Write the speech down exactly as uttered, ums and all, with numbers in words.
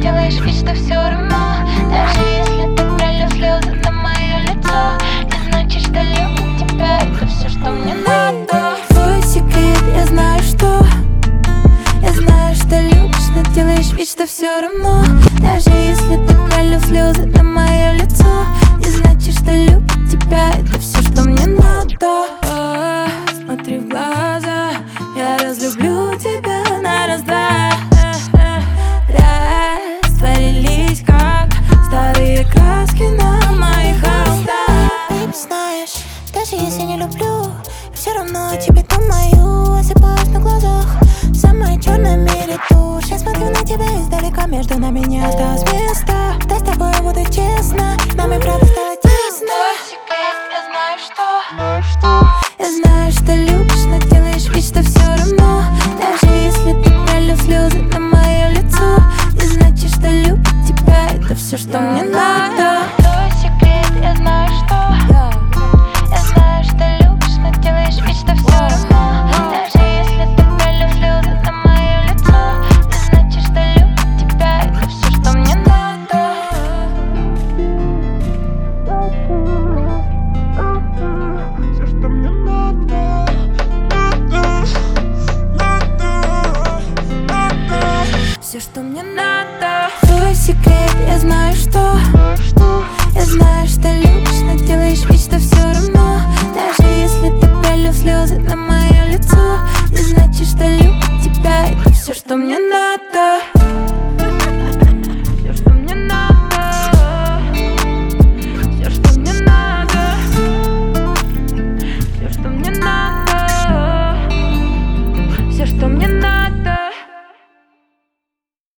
делаешь вид, что все равно. Даже если ты пролил слезы на мое лицо, не значит, что люблю тебя. Это все, что мне надо. Твой секрет, я знаю, что Я знаю, что любишь, но делаешь вид, что все равно. Даже если ты пролил слезы на мое лицо, не значит, что люблю тебя. Это все, что мне надо. О, смотри в глаза, я разлюблю тебя на раз-два. Растворились, как старые краски на моих холстах. Знаешь, даже если не люблю, все равно о тебе думаю. Осыпаюсь на глазах в самой черной мире тушь. Я смотрю на тебя издалека, между нами не осталось места. Да с тобой буду честно, нам и правда стало тесно. Твой секрет, я знаю, что Я знаю, что любишь, но делаешь вид, что все равно. Даже если ты пролил слезы на мое лицо, не значит, что люблю тебя. Это все, что мне надо. Твой секрет, я знаю, что Я знаю, что любишь, но делаешь вид, что все равно. Даже если ты пролил слезы на мое лицо, не значит, что люблю тебя. Это все, что мне надо. Все, что мне надо, надо, надо, надо. Все, что мне надо. Твой секрет, я знаю, что